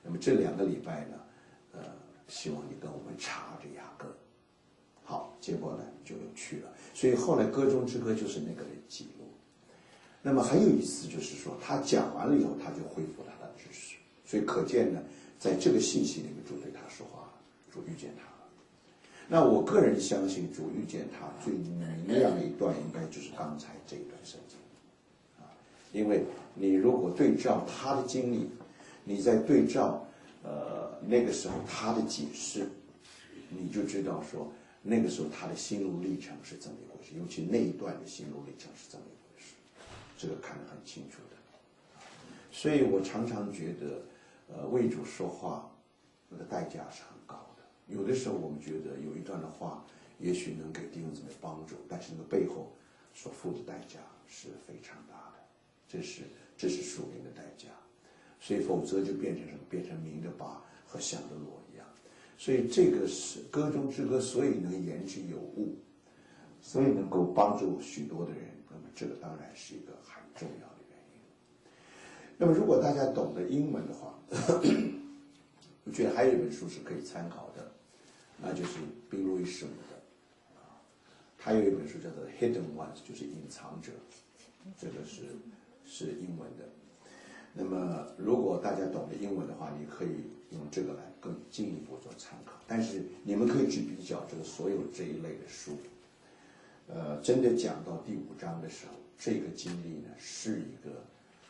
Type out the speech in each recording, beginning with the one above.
那么这2个礼拜呢，希望你跟我们查这雅歌。好，结果呢就有去了。所以后来歌中之歌就是那个人记录。那么很有意思，就是说他讲完了以后，他就恢复了他的知识。所以可见呢，在这个信息里面，主对他说话了，主遇见他了。那我个人相信，主遇见他最明亮的一段，应该就是刚才这一段圣经啊，因为你如果对照他的经历，你再对照那个时候他的解释，你就知道说那个时候他的心路历程是怎么一回事，尤其那一段的心路历程是怎么一回事，这个看得很清楚的。所以我常常觉得，为主说话，那个代价是很高的。有的时候我们觉得有一段的话，也许能给弟兄姊妹帮助，但是那个背后所付的代价是非常大的，这是属灵的代价。所以否则就变成什么？变成明的拔和响的锣一样。所以这个是歌中之歌，所以能言之有物，所以能够帮助许多的人。那么这个当然是一个很重要的原因。那么如果大家懂得英文的话，我觉得还有一本书是可以参考的，那就是宾路易士姆的他有一本书叫做《Hidden Ones》，就是隐藏者，这个是英文的。那么如果大家懂得英文的话，你可以用这个来更进一步做参考。但是你们可以去比较这个所有这一类的书，真的讲到第5章的时候，这个经历呢是一个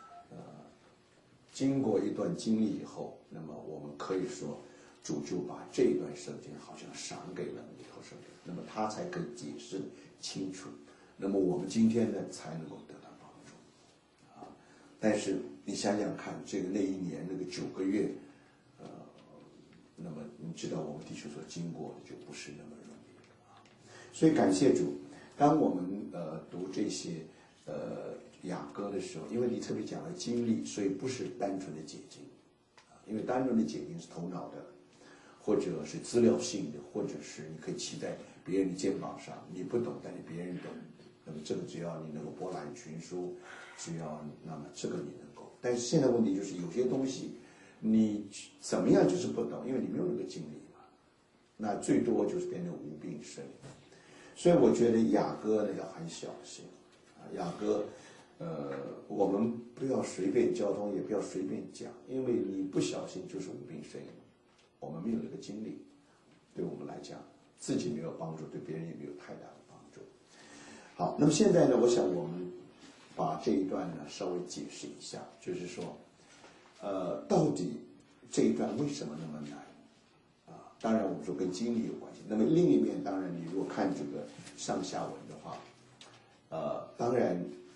经过一段经历以后，那么我们可以说主就把这一段圣经好像赏给了以后圣经，那么他才可以解释清楚，那么我们今天呢才能够得到帮助啊。但是你想想看，这个那一年那个9个月，那么你知道我们弟兄所经过的就不是那么容易啊。所以感谢主，当我们读这些雅歌的时候，因为你特别讲了经历，所以不是单纯的解经啊，因为单纯的解经是头脑的，或者是资料性的，或者是你可以骑在别人的肩膀上，你不懂，但是别人懂。那么这个只要你能够博览群书，只要那么这个你能够。但是现在问题就是有些东西你怎么样就是不懂，因为你没有那个经历嘛，那最多就是变成无病呻吟。所以我觉得雅歌呢要很小心啊，雅歌我们不要随便交通，也不要随便讲，因为你不小心就是无病呻吟。我们没有这个经历，对我们来讲自己没有帮助，对别人也没有太大的帮助。好，那么现在呢，我想我们把这一段呢稍微解释一下，就是说到底这一段为什么那么难啊？当然我们说跟经历有关系，那么另一面当然你如果看这个上下文的话，当然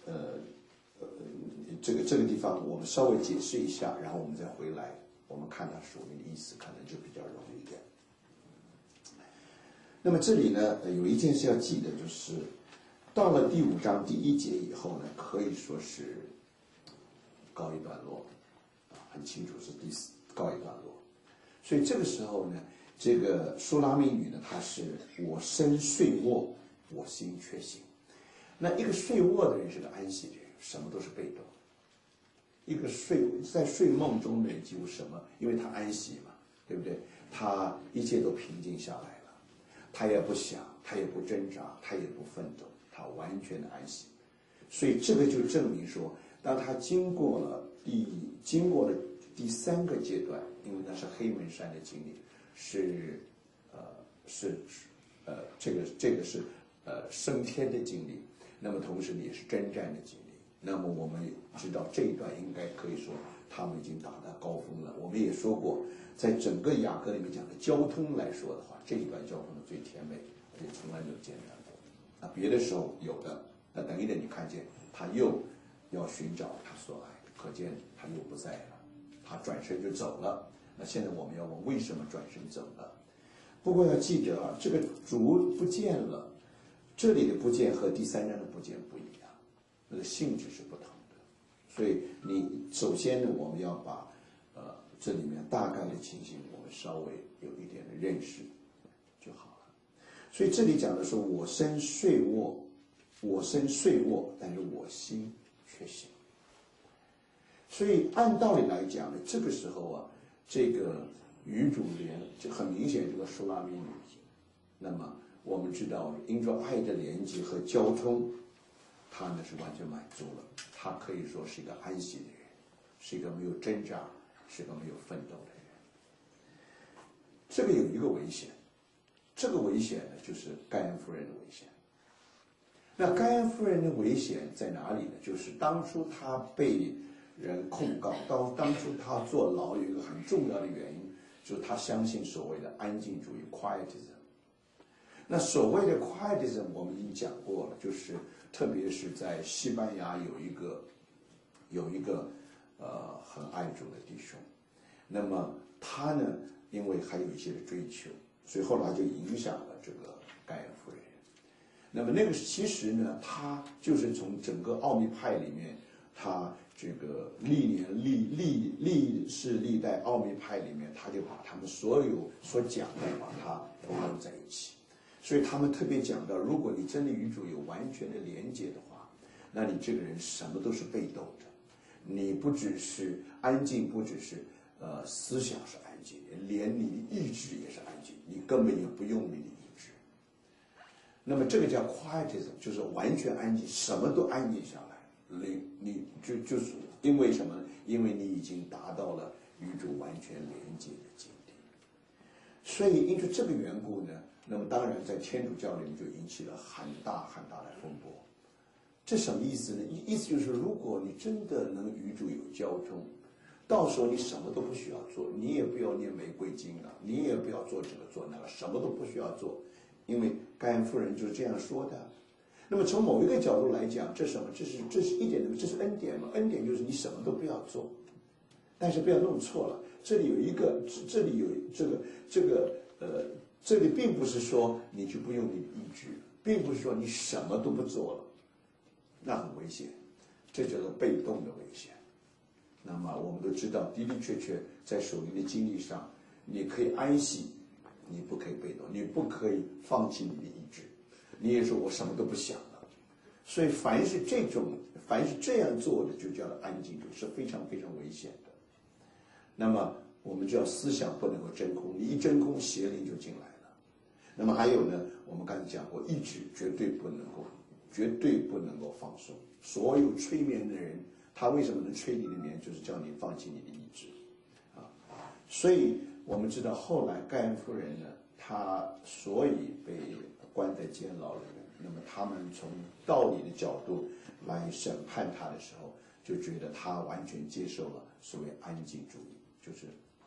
这个地方我们稍微解释一下，然后我们再回来，我们看它属灵的意思，可能就比较容易一点。那么这里呢，有一件事要记得，就是到了第5章第1节以后呢，可以说是告一段落，很清楚是告一段落。所以这个时候呢，这个苏拉密女呢，她是我身睡卧，我心却醒。那一个睡卧的人是个安息的人，什么都是被动。一个在睡梦中的人几乎什么，因为他安息嘛，对不对？他一切都平静下来了，他也不想，他也不挣扎，他也不奋斗，他完全的安息。所以这个就证明说，当他经过了第3个阶段，因为那是黑门山的经历，这个是升天的经历，那么同时也是征战的经历。那么我们知道这一段应该可以说他们已经达到高峰了。我们也说过，在整个雅歌里面讲的交通来说的话，这一段交通的最甜美，而且从来没有间断过。那别的时候有的，那等一等你看见他又要寻找他所爱，可见他又不在了，他转身就走了。那现在我们要问为什么转身走了？不过要记得啊，这个主不见了，这里的不见和第3章的不见不一样。那个性质是不同的，所以你首先呢，我们要把这里面大概的情形，我们稍微有一点的认识就好了。所以这里讲的是我身睡卧，但是我心却醒。所以按道理来讲呢，这个时候啊， 这个与主连，就很明显这个苏拉米女，那么我们知道因着爱的连接和交通，他呢是完全满足了，他可以说是一个安息的人，是一个没有挣扎，是一个没有奋斗的人。这个有一个危险，这个危险呢就是盖恩夫人的危险。那盖恩夫人的危险在哪里呢？就是当初她被人控告，当初她坐牢有一个很重要的原因，就是她相信所谓的安静主义 （quietism）。那所谓的 quietism 我们已经讲过了，就是特别是在西班牙有一个很爱主的弟兄，那么他呢因为还有一些的追求，所以后来就影响了这个盖恩夫人。那么那个其实呢，他就是从整个奥秘派里面，他这个历世历代奥秘派里面，他就把他们所有所讲的把它融合在一起。所以他们特别讲到，如果你真的与主有完全的连接的话，那你这个人什么都是被动的，你不只是安静，不只是思想是安静，连你的意志也是安静，你根本也不用你的意志。那么这个叫 quietism， 就是完全安静，什么都安静下来。你就是因为什么呢？因为你已经达到了与主完全连接的境地。所以因为这个缘故呢，那么当然在天主教里面就引起了很大很大的风波。这什么意思呢？意思就是如果你真的能与主有交通，到时候你什么都不需要做，你也不要念玫瑰经了，你也不要做这个做那个，什么都不需要做，因为盖恩夫人就是这样说的。那么从某一个角度来讲，这什么？这是一点的，这是恩典嘛？恩典就是你什么都不要做，但是不要弄错了，这里有这里并不是说你就不用你的意志，并不是说你什么都不做了，那很危险，这叫做被动的危险。那么我们都知道，的的确确在属灵的经历上，你可以安息，你不可以被动，你不可以放弃你的意志，你也说我什么都不想了。所以凡是这样做的，就叫做安静，是非常非常危险的。那么我们就要思想不能够真空，你一真空，邪灵就进来了。那么还有呢，我们刚才讲过，意志绝对不能够放松。所有催眠的人，他为什么能催你的眠，就是叫你放弃你的意志啊。所以我们知道后来盖恩夫人呢，她所以被关在监牢里面。那么他们从道理的角度来审判她的时候，就觉得她完全接受了所谓安静主义，就是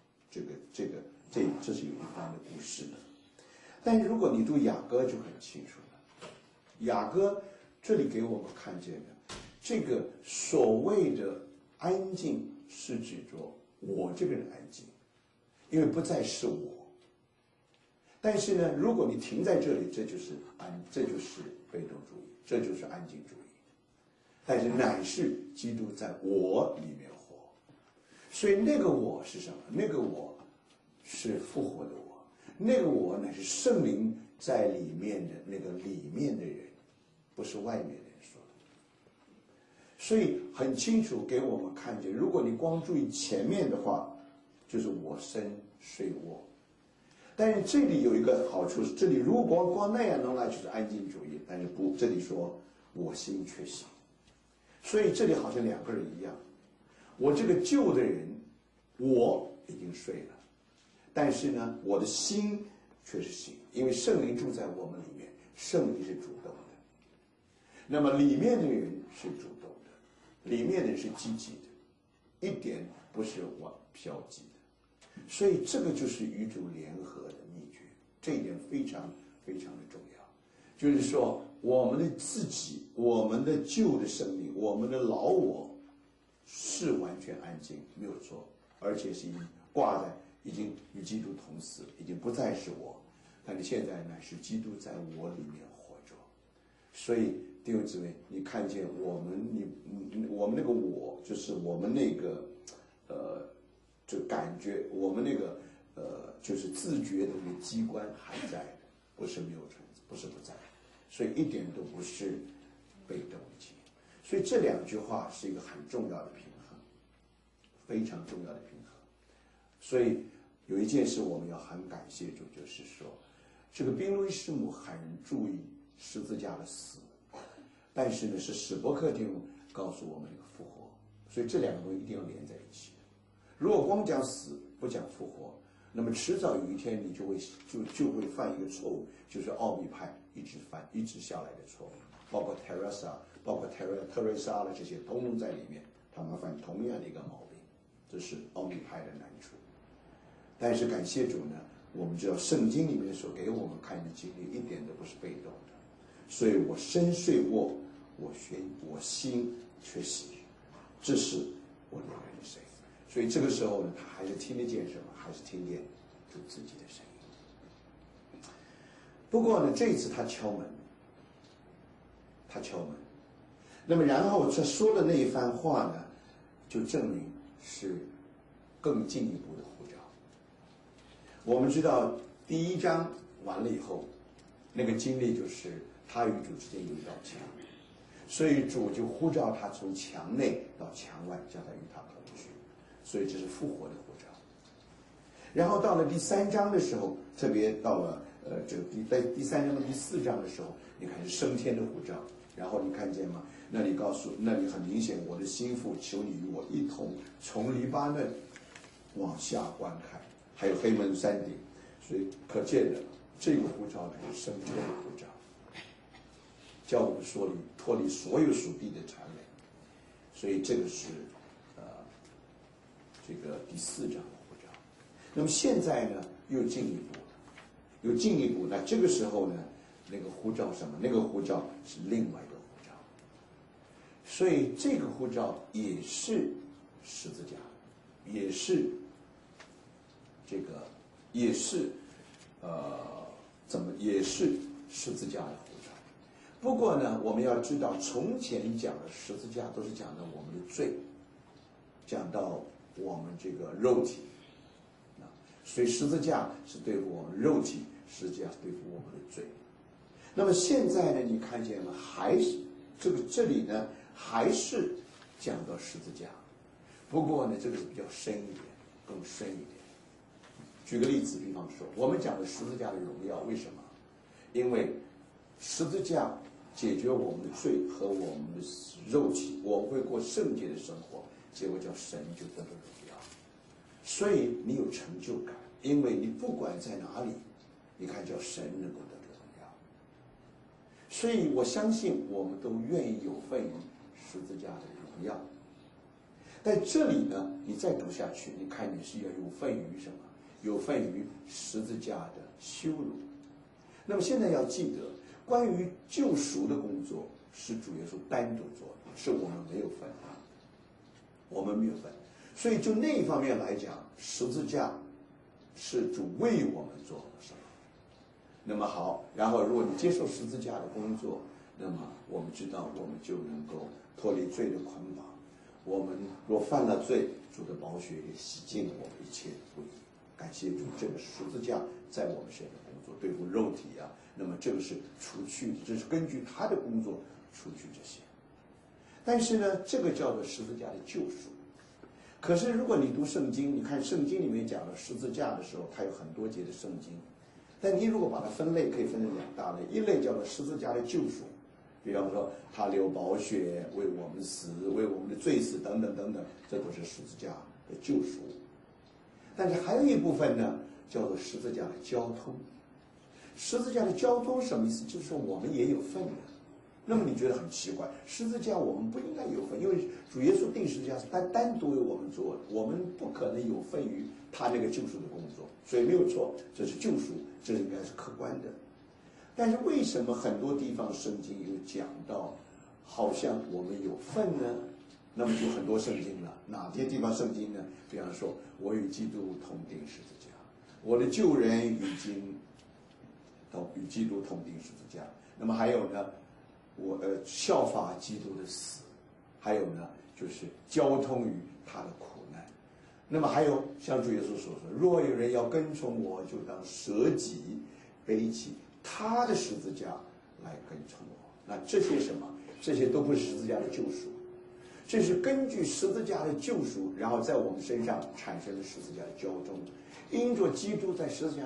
这是有一番的故事的。但是如果你读雅歌就很清楚了，雅歌这里给我们看见的这个所谓的安静，是指着我这个人安静，因为不再是我。但是呢，如果你停在这里，这就是被动主义，这就是安静主义。但是乃是基督在我里面活，所以那个我是什么？那个我是复活的我，那个我乃是圣灵在里面的那个里面的人，不是外面的人说的。所以很清楚给我们看见，如果你光注意前面的话，就是我生睡卧。但是这里有一个好处是，这里如果光那样弄来就是安静主义，但是不，这里说我心却醒。所以这里好像两个人一样，我这个旧的人我已经睡了，但是呢我的心却是醒，因为圣灵住在我们里面，圣灵是主动的，那么里面的人是主动的，里面的人是积极的，一点不是消极的。所以这个就是与主联合的秘诀，这一点非常非常的重要。就是说我们的自己，我们的旧的生命，我们的老我是完全安静，没有错，而且是已经与基督同死，已经不再是我，但是现在乃是基督在我里面活着。所以弟兄姊妹，你看见我们那个我，就是我们那个就感觉我们那个就是自觉的那个机关还在的，不是没有存在，不是不在，所以一点都不是被动的情。所以这两句话是一个很重要的平衡，非常重要的平衡。 所以有一件事我们要很感谢主，就是说，这个宾路易师母很注意十字架的死，但是呢，是史伯克丁告诉我们这个复活，所以这两个东西一定要连在一起。如果光讲死不讲复活，那么迟早有一天你就会犯一个错误，就是奥秘派一直下来的错误，包括特瑞莎的这些通通在里面，他们犯同样的一个毛病，这是奥秘派的难处。但是感谢主呢，我们知道圣经里面所给我们看的经历一点都不是被动的，所以我深睡卧，我心却喜悦，这是我的人生。所以这个时候呢，他还是听得见什么？还是听见主自己的声音。不过呢，这一次他敲门，那么然后他说的那一番话呢，就证明是更进一步的呼召。我们知道第一章完了以后，那个经历就是他与主之间有一道墙，所以主就呼召他从墙内到墙外，叫他与他同居，所以这是复活的呼召。然后到了第3章的时候，特别到了这个第3章到第4章的时候，你看是升天的呼召。然后你看见吗？那里很明显，我的心腹，求你与我一同从黎巴嫩往下观看，还有黑门山顶。所以可见的这个呼召呢是升天的呼召，叫我们脱离所有属地的缠累。所以这个是这个第4章的呼召。那么现在呢又进一步，那这个时候呢，那个呼召什么？那个呼召是另外一个呼召，所以这个呼召也是十字架，也是十字架的呼召。不过呢，我们要知道，从前讲的十字架都是讲到我们的罪，讲到我们这个肉体，所以十字架是对付我们肉体，十字架是对付我们的罪。那么现在呢，你看见了，还是这里呢，还是讲到十字架，不过呢，这个是比较深一点，更深一点。举个例子，比方说，我们讲的十字架的荣耀，为什么？因为十字架解决我们的罪和我们的肉体，我们会过圣洁的生活，结果叫神就得到荣耀。所以你有成就感，因为你不管在哪里，你看叫神能够得到荣耀。所以我相信我们都愿意有份于十字架的荣耀。在这里呢，你再读下去，你看你是要有份于什么？有份于十字架的羞辱。那么现在要记得，关于救赎的工作是主耶稣单独做的，是我们没有份的，我们没有份。所以就那一方面来讲，十字架是主为我们做的什么？那么好，然后如果你接受十字架的工作，那么我们知道我们就能够脱离罪的捆绑。我们若犯了罪，主的宝血也洗净我们一切的不义。感谢主，这个十字架在我们身上工作，对付肉体啊，那么这个是除去，这是根据他的工作除去这些。但是呢，这个叫做十字架的救赎。可是如果你读圣经，你看圣经里面讲了十字架的时候，它有很多节的圣经，但你如果把它分类，可以分成2大类，一类叫做十字架的救赎，比方说他流宝血为我们死，为我们的罪死等等等等，这都是十字架的救赎。但是还有一部分呢，叫做十字架的交通。十字架的交通什么意思？就是说我们也有份的。那么你觉得很奇怪，十字架我们不应该有份，因为主耶稣定十字架是单独为我们做的，我们不可能有份于他那个救赎的工作，所以没有错，这是救赎，这应该是客观的。但是为什么很多地方圣经有讲到，好像我们有份呢？那么就很多圣经了，哪些地方圣经呢？比方说，我与基督同钉十字架，我的旧人已经与基督同钉十字架。那么还有呢，我效法基督的死，还有呢就是交通于他的苦难。那么还有像主耶稣所说，若有人要跟从我，就当舍己，背起他的十字架来跟从我。那这些什么？这些都不是十字架的救赎。 这是根据十字架的救赎，然后在我们身上产生了十字架的交通，因着基督在十字架